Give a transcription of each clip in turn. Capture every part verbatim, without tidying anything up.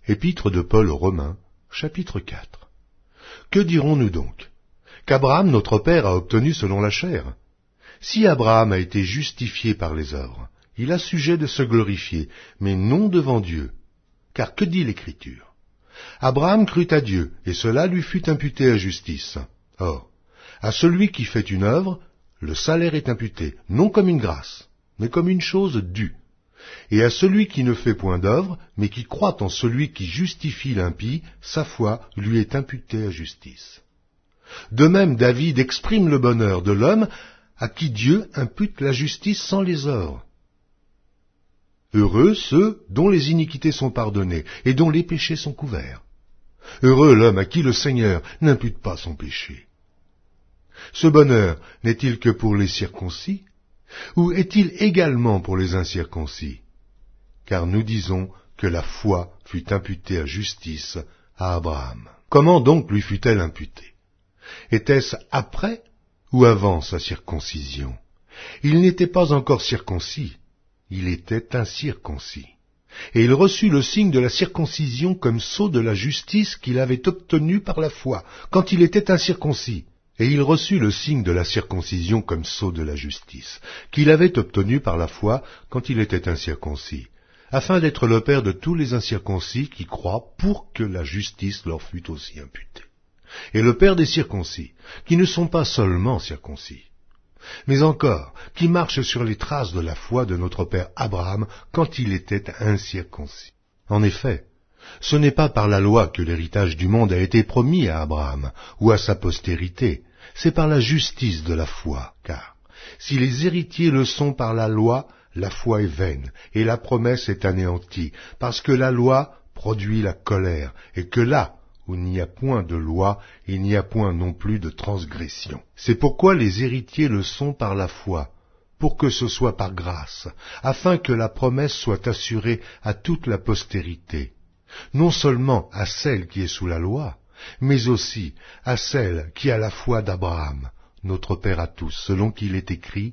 Épître de Paul aux Romains, chapitre quatre. Que dirons-nous donc? Qu'Abraham, notre père, a obtenu selon la chair. Si Abraham a été justifié par les œuvres, il a sujet de se glorifier, mais non devant Dieu. Car que dit l'Écriture? Abraham crut à Dieu, et cela lui fut imputé à justice. Or, à celui qui fait une œuvre, le salaire est imputé, non comme une grâce, mais comme une chose due. Et à celui qui ne fait point d'œuvre, mais qui croit en celui qui justifie l'impie, sa foi lui est imputée à justice. De même, David exprime le bonheur de l'homme à qui Dieu impute la justice sans les œuvres. Heureux ceux dont les iniquités sont pardonnées et dont les péchés sont couverts. Heureux l'homme à qui le Seigneur n'impute pas son péché. Ce bonheur n'est-il que pour les circoncis, ou est-il également pour les incirconcis? Car nous disons que la foi fut imputée à justice à Abraham. Comment donc lui fut-elle imputée? Était-ce après ou avant sa circoncision? Il n'était pas encore circoncis, il était incirconcis. Et il reçut le signe de la circoncision comme sceau de la justice qu'il avait obtenue par la foi, quand il était incirconcis. Et il reçut le signe de la circoncision comme sceau de la justice, qu'il avait obtenu par la foi quand il était incirconcis, afin d'être le père de tous les incirconcis qui croient pour que la justice leur fût aussi imputée. Et le père des circoncis, qui ne sont pas seulement circoncis, mais encore qui marchent sur les traces de la foi de notre père Abraham quand il était incirconcis. En effet, ce n'est pas par la loi que l'héritage du monde a été promis à Abraham ou à sa postérité, c'est par la justice de la foi, car si les héritiers le sont par la loi, la foi est vaine, et la promesse est anéantie, parce que la loi produit la colère, et que là où il n'y a point de loi, il n'y a point non plus de transgression. C'est pourquoi les héritiers le sont par la foi, pour que ce soit par grâce, afin que la promesse soit assurée à toute la postérité, non seulement à celle qui est sous la loi, mais aussi à celle qui a la foi d'Abraham, notre Père à tous, selon qu'il est écrit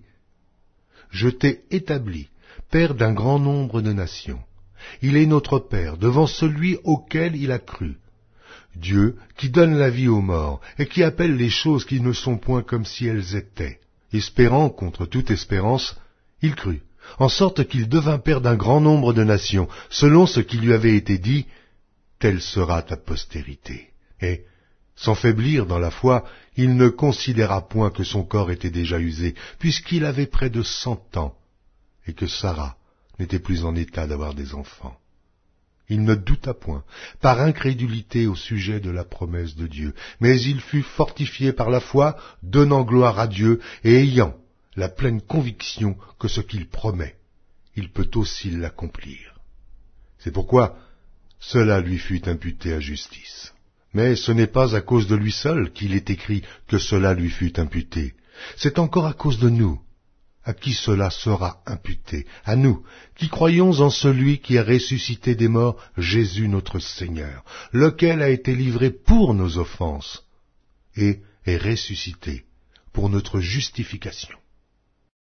« Je t'ai établi, Père d'un grand nombre de nations. Il est notre Père devant celui auquel il a cru. Dieu qui donne la vie aux morts et qui appelle les choses qui ne sont point comme si elles étaient. Espérant contre toute espérance, il crut, en sorte qu'il devint Père d'un grand nombre de nations, selon ce qui lui avait été dit « Telle sera ta postérité. » Et, sans faiblir dans la foi, il ne considéra point que son corps était déjà usé, puisqu'il avait près de cent ans, et que Sarah n'était plus en état d'avoir des enfants. Il ne douta point, par incrédulité au sujet de la promesse de Dieu, mais il fut fortifié par la foi, donnant gloire à Dieu, et ayant la pleine conviction que ce qu'il promet, il peut aussi l'accomplir. C'est pourquoi cela lui fut imputé à justice. Mais ce n'est pas à cause de lui seul qu'il est écrit que cela lui fut imputé. C'est encore à cause de nous, à qui cela sera imputé, à nous, qui croyons en celui qui a ressuscité des morts, Jésus notre Seigneur, lequel a été livré pour nos offenses, et est ressuscité pour notre justification.